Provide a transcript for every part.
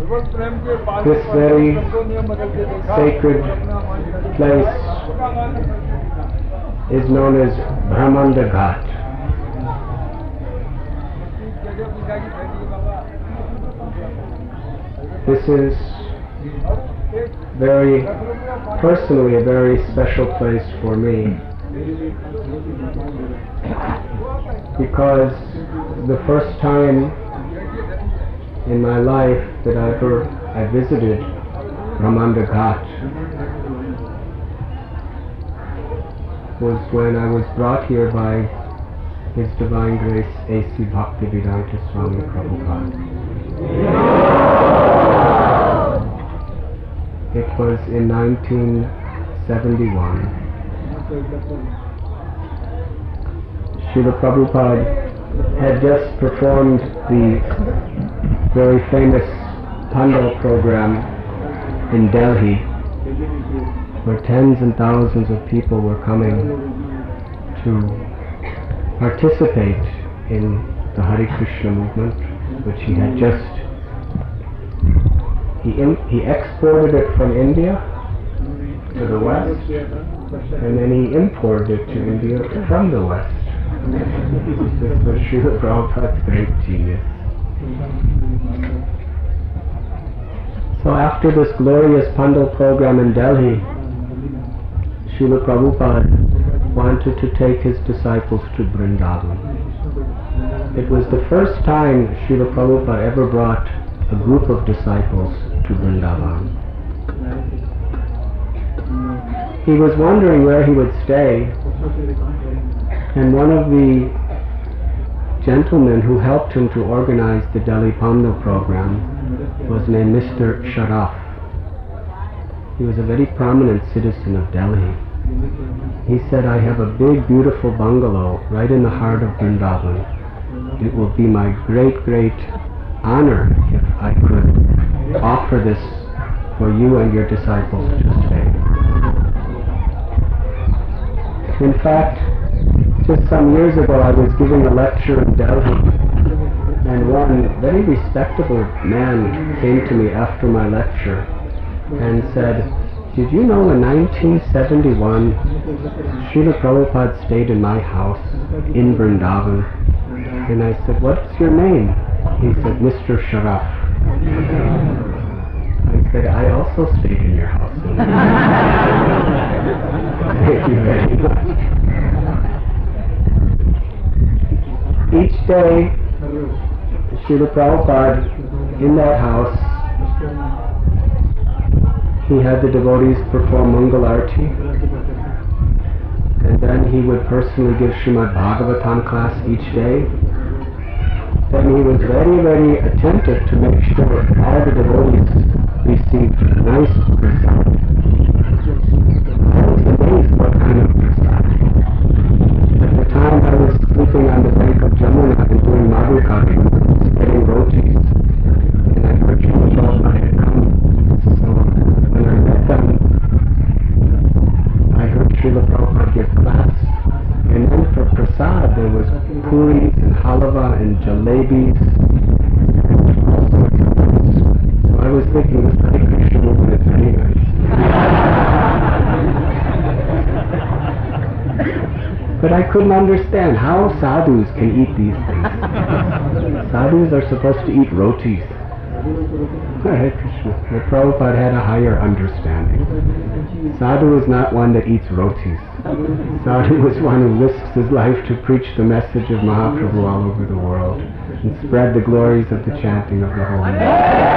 This very sacred place is known as Brahmanda Ghat. This is very personally a very special place for me, because the first time in my life that I visited Brahmanda Ghat was when I was brought here by His Divine Grace A.C. Bhaktivedanta Swami Prabhupada. It was in 1971. Srila Prabhupada had just performed the very famous Pandal program in Delhi, where tens and thousands of people were coming to participate in the Hare Krishna movement, which he had just he exported it from India to the West, and then he imported it to India from the West. This was Srila Prabhupada's great genius. So after this glorious Pandal program in Delhi, Srila Prabhupada wanted to take his disciples to Vrindavan. It was the first time Srila Prabhupada ever brought a group of disciples to Vrindavan. He was wondering where he would stay, and one of the gentlemen who helped him to organize the Delhi Pandal program was named Mr. Sharaf. He was a very prominent citizen of Delhi. He said, "I have a big, beautiful bungalow right in the heart of Vrindavan. It will be my great, great honor if I could offer this for you and your disciples to stay." In fact, just some years ago I was giving a lecture in Delhi, and one very respectable man came to me after my lecture and said, "Did you know in 1971 Srila Prabhupada stayed in my house in Vrindavan?" And I said, "What's your name?" He said, "Mr. Sharaf." I said, "I also stayed in your house." Thank you very much. Each day, Srila Prabhupada, in that house, he had the devotees perform Mangal Arati, and then he would personally give Srimad Bhagavatam class each day. Then he was very, very attentive to make sure all the devotees received nice prasad. I was amazed what kind of prasad. At the time I was sleeping on the bank of Jamuna and doing Madhukari, getting rotis, and I heard Srila Prabhupada had come. So when I met them, I heard Srila Prabhupada give class. And then for prasad there was puris and halava and jalebis and all sorts of things. So I was thinking this Hare Krishna movement is very nice. But I couldn't understand how sadhus can eat these things. Sadhus are supposed to eat rotis. Hare Krishna. The Prabhupada had a higher understanding. Sadhu is not one that eats rotis. Sadhu is one who risks his life to preach the message of Mahaprabhu all over the world and spread the glories of the chanting of the holy name.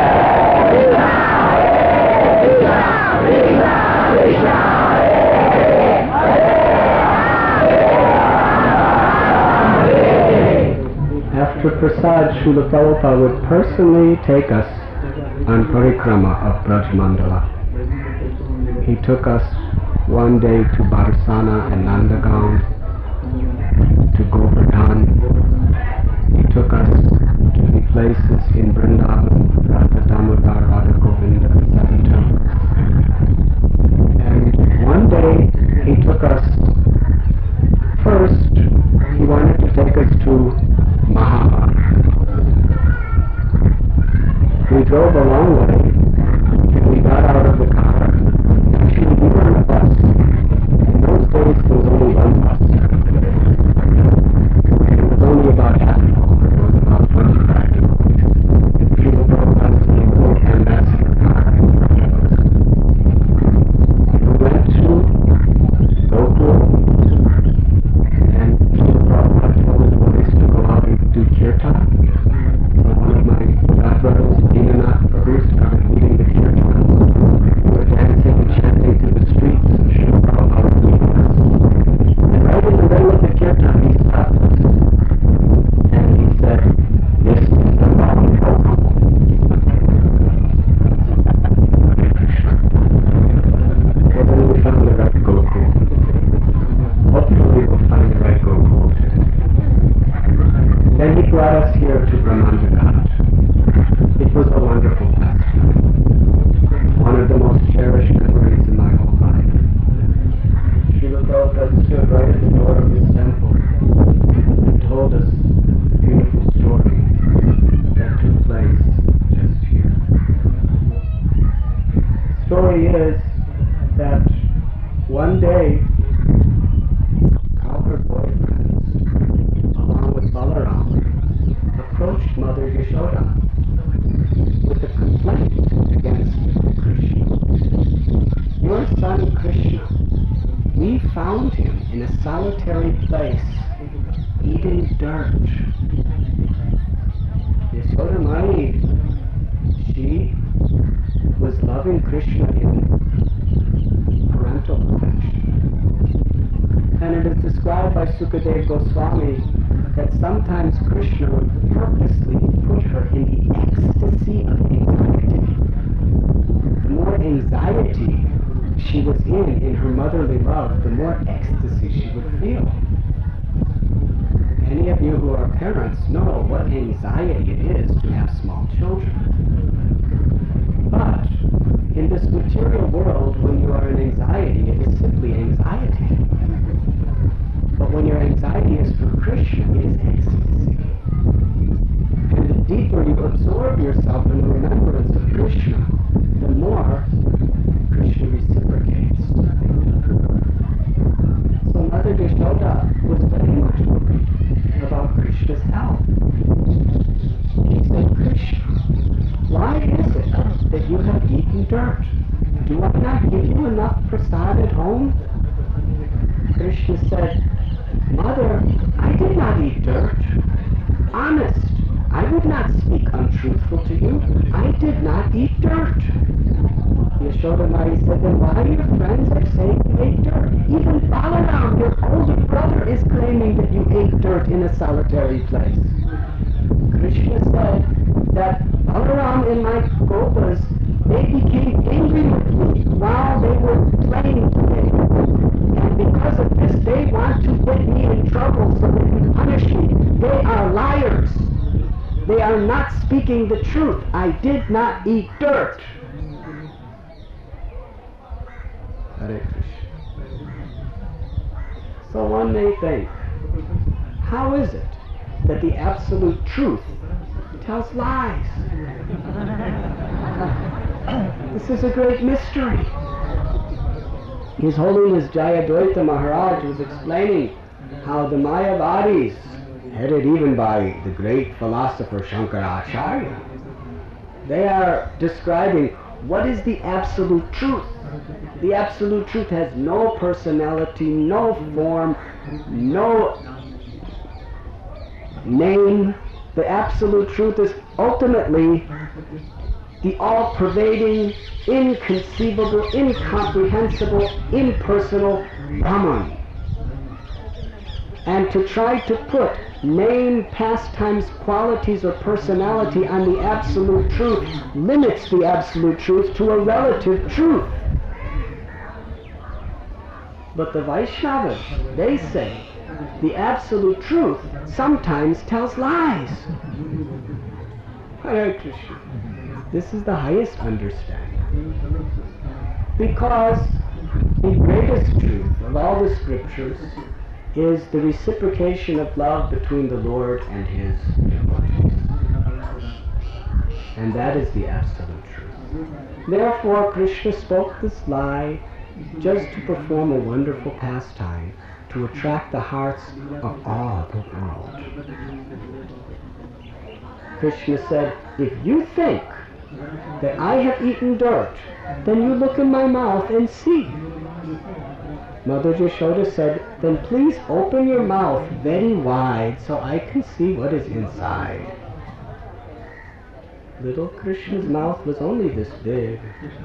After prasad, Srila Prabhupada would personally take us on parikrama of Braj Mandala. He took us one day to Barsana and Nandagaon, to Govardhan. He took us to the places in Vrindavan, Radha Damodar, Radha Govinda, 7 temples. And one day he took us, first he wanted to take us to Mahabad. We drove a long way, and we got out of the car. Actually, we were on a bus. In those days, there was only one bus. And it was only about half full. It was about 25 people. People drove us in a little ambassador car. We went to Gokul, and Srila Prabhupada told the boys to go out and do kirtan. So one of my godbrothers, Dinanath Prabhu, started leading the kirtan. We were dancing and chanting through the streets, and Srila Prabhupada was leading us. And right in the middle of the kirtan, he stopped us. And he said, "This is the wrong Gokul." Well, then we found the right Gokul. Hopefully we'll find the right Gokul today. Then he brought us here to Brahmanja Ghat. It was a wonderful pastime. One of the most cherished memories in my whole life. Srila Prabhupada stood right at the door of his temple and told us a beautiful story that took place just here. The story is that one day cowherd boyfriends, along with Balaram, approached Mother Yashoda with a complaint against Krishna. Your son Krishna, we found him in a solitary place, eating dirt. Yashoda Mai, she was loving Krishna in parental affection. And it is described by Sukadeva Goswami that sometimes Krishna would purposely put her in the ecstasy of anxiety. The more anxiety she was in her motherly love, the more ecstasy she would feel. Any of you who are parents know what anxiety it is to have small children. But in this material world, when you are in anxiety, it is simply anxiety. But when your anxiety is for Krishna, it is ecstasy. And the deeper you absorb yourself in the remembrance of Krishna, the more Krishna reciprocates. So Mother Yashoda was very much worried about Krishna's health. She said, "Krishna, why is it that you have eaten dirt? Do I not give you enough prasad at home?" Krishna said, "Mother, I did not eat dirt. Honest, I would not speak untruthful to you. I did not eat dirt." Yashoda Mai said, "Then why your friends are saying you ate dirt? Even Balaram, your older brother, is claiming that you ate dirt in a solitary place." Krishna said that Balaram and my Gopas, they became angry with me while they were playing today. And because of this, they want to get me in trouble so they can punish me. They are liars. They are not speaking the truth. I did not eat dirt. Hare Krishna. So one may think, how is it that the absolute truth tells lies? This is a great mystery. His Holiness Jayadvaita Maharaj was explaining how the Mayavadis, headed even by the great philosopher Shankaracharya, they are describing what is the absolute truth. The absolute truth has no personality, no form, no name. The absolute truth is ultimately the all-pervading, inconceivable, incomprehensible, impersonal Brahman. And to try to put name, pastimes, qualities, or personality on the absolute truth limits the absolute truth to a relative truth. But the Vaishnavas, they say, the absolute truth sometimes tells lies. Hare Krishna. This is the highest understanding. Because the greatest truth of all the scriptures is the reciprocation of love between the Lord and His devotees. And that is the absolute truth. Therefore, Krishna spoke this lie just to perform a wonderful pastime, to attract the hearts of all the world. Krishna said, if you think that I have eaten dirt, then you look in my mouth and see. Mother Yashoda said, then please open your mouth very wide so I can see what is inside. Little Krishna's mouth was only this big.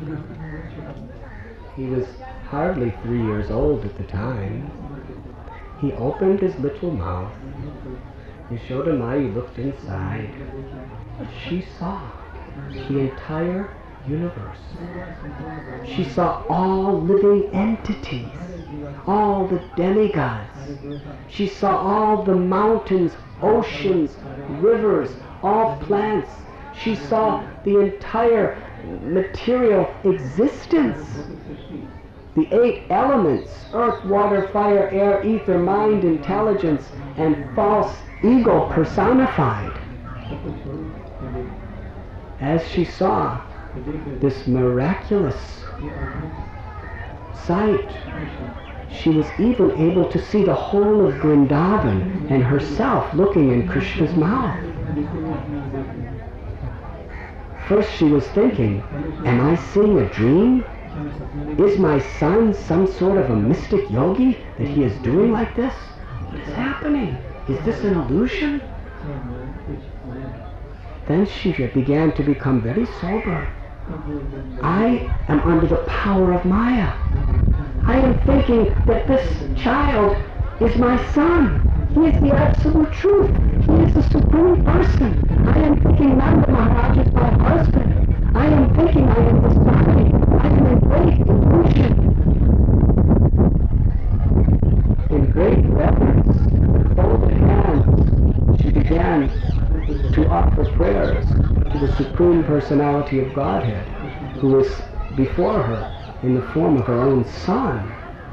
He was hardly 3 years old at the time. He opened his little mouth. Yashoda Mai looked inside. She saw the entire universe. She saw all living entities, all the demigods. She saw all the mountains, oceans, rivers, all plants. She saw the entire material existence. The 8 elements, earth, water, fire, air, ether, mind, intelligence, and false ego personified. As she saw this miraculous sight, she was even able to see the whole of Vrindavan and herself looking in Krishna's mouth. First she was thinking, am I seeing a dream? Is my son some sort of a mystic yogi that he is doing like this? What is happening? Is this an illusion? Then she began to become very sober. I am under the power of Maya. I am thinking that this child is my son. He is the absolute truth. He is the supreme person. I am thinking Nanda Maharaj is my husband. I am thinking I am his body. I am in great illusion. In great reverence, with folded hands, she began to offer prayers to the Supreme Personality of Godhead, who was before her in the form of her own son.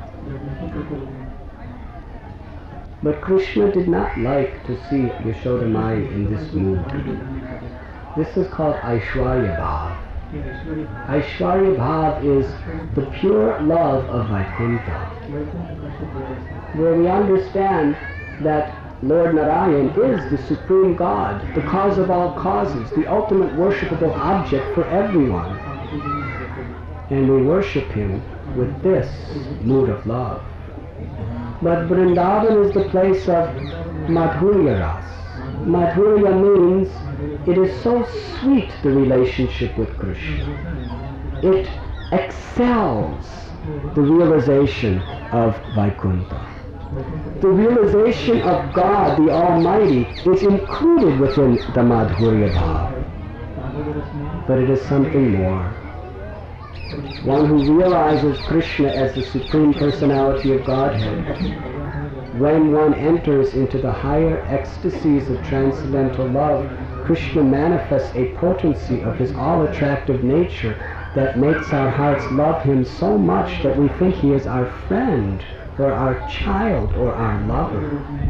But Krishna did not like to see Yashoda Mai in this mood. This is called Aishwarya Bhav. Aishwarya Bhav is the pure love of Vaikuntha, where we understand that Lord Narayan is the Supreme God, the cause of all causes, the ultimate worshipable object for everyone. And we worship him with this mood of love. But Vrindavan is the place of Madhurya Ras. Madhurya means it is so sweet, the relationship with Krishna. It excels the realization of Vaikuntha. The realization of God, the Almighty, is included within the Madhurya Bhav. But it is something more. One who realizes Krishna as the Supreme Personality of Godhead, when one enters into the higher ecstasies of transcendental love, Krishna manifests a potency of his all-attractive nature that makes our hearts love him so much that we think he is our friend, or our child, or our lover.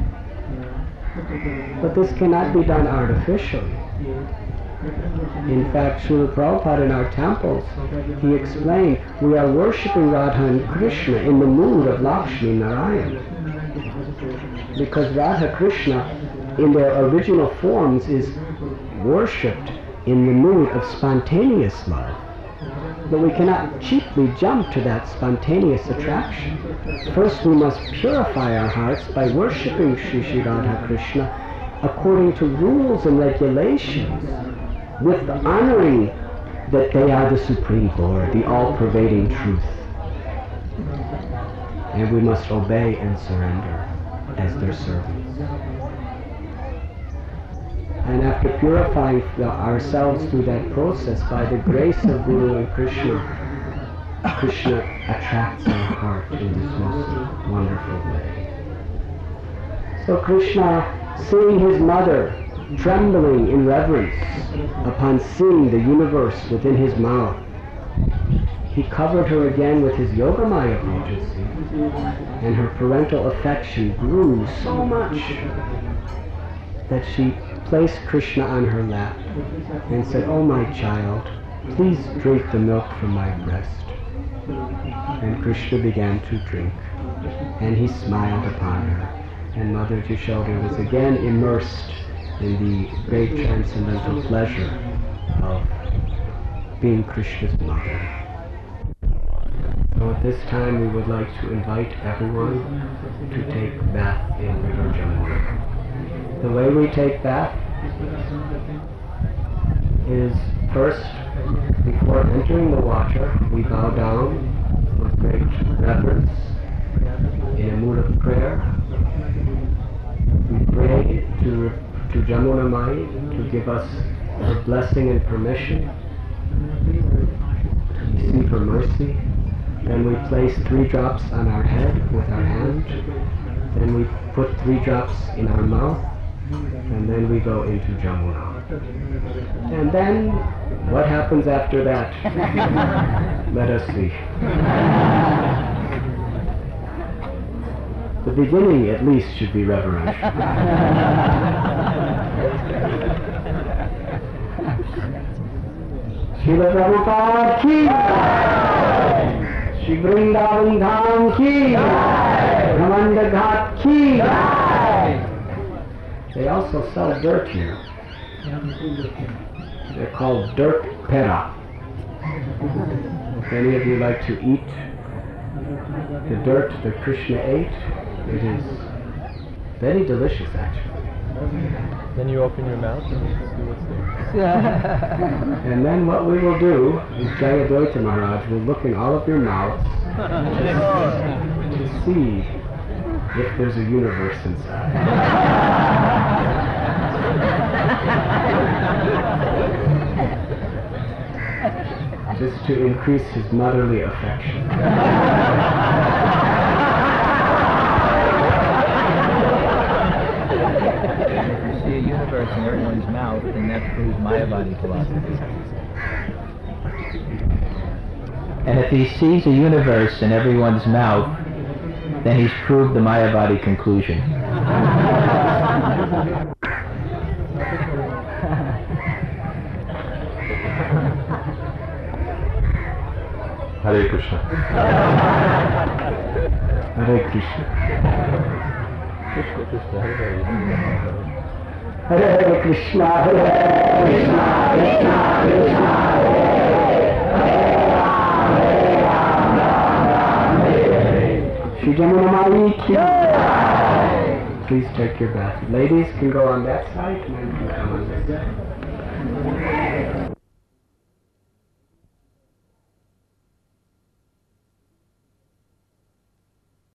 But this cannot be done artificially. In fact, Srila Prabhupada in our temples, he explained, we are worshipping Radha and Krishna in the mood of Lakshmi Narayan. Because Radha Krishna, in their original forms, is worshipped in the mood of spontaneous love. But we cannot cheaply jump to that spontaneous attraction. First we must purify our hearts by worshipping Shri Radha Krishna according to rules and regulations, with the honoring that they are the Supreme Lord, the all-pervading truth. And we must obey and surrender as their servants. And after purifying ourselves through that process, by the grace of Guru and Krishna, Krishna attracts our heart in this most wonderful way. So Krishna, seeing his mother trembling in reverence upon seeing the universe within his mouth, he covered her again with his Yogamaya potency, and her parental affection grew so much that she placed Krishna on her lap and said, "Oh my child, please drink the milk from my breast." And Krishna began to drink, and he smiled upon her, and Mother Yashoda was again immersed in the great transcendental pleasure of being Krishna's mother. So at this time we would like to invite everyone to take bath in River Jamuna. The way we take bath is first, before entering the water, we bow down with great reverence in a mood of prayer. We pray to Jamuna Mai to give us her blessing and permission to receive her mercy. Then we place 3 drops on our head with our hand. Then we put 3 drops in our mouth. And then we go into Jamuna. And then, what happens after that? Let us see. The beginning, at least, should be reverential. Srila Prabhupada ki jai! Shri Vrindavan Dham ki jai! Brahmanda Ghat ki jai! They also sell dirt here. They're called dirt pera. If any of you like to eat the dirt that Krishna ate, it is very delicious actually. Then you open your mouth and you see what's there. And then what we will do is Jayadvaita Maharaj will look in all of your mouths to see if there's a universe inside. Just to increase his motherly affection. If you see a universe in everyone's mouth, then that proves Mayavadi philosophy. And if he sees a universe in everyone's mouth, then he's proved the Mayavadi conclusion. Hare Krishna. Hare Krishna. Krishna, Krishna, Hare Hare. Hare Hare Krishna, Hare Krishna, Krishna Krishna, Hare Ram, Ram Hare. Shri Jamuna Mai ki jai. Please take your bath. Ladies can go on that side, men can come on this side.